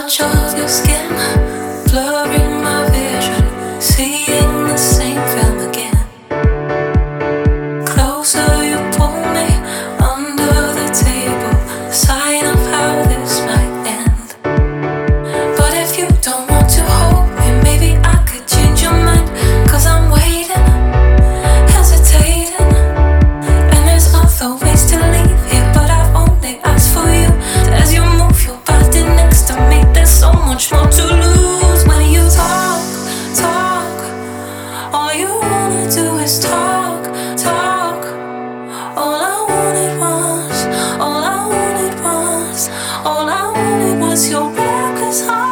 touch of your skin, blurring my vision, seeing the same film again. Closer you pull me, under the table, sign of how this might end. But if you don't want to hold me, maybe I could change your mind. 'Cause I'm waiting, hesitating, and there's other ways to leave here, but I've only asked for you. As you move your body next to me, there's so much more to lose. When you talk, talk, all you wanna do is talk, talk. All I wanted was, all I wanted was, all I wanted was your reckless heart.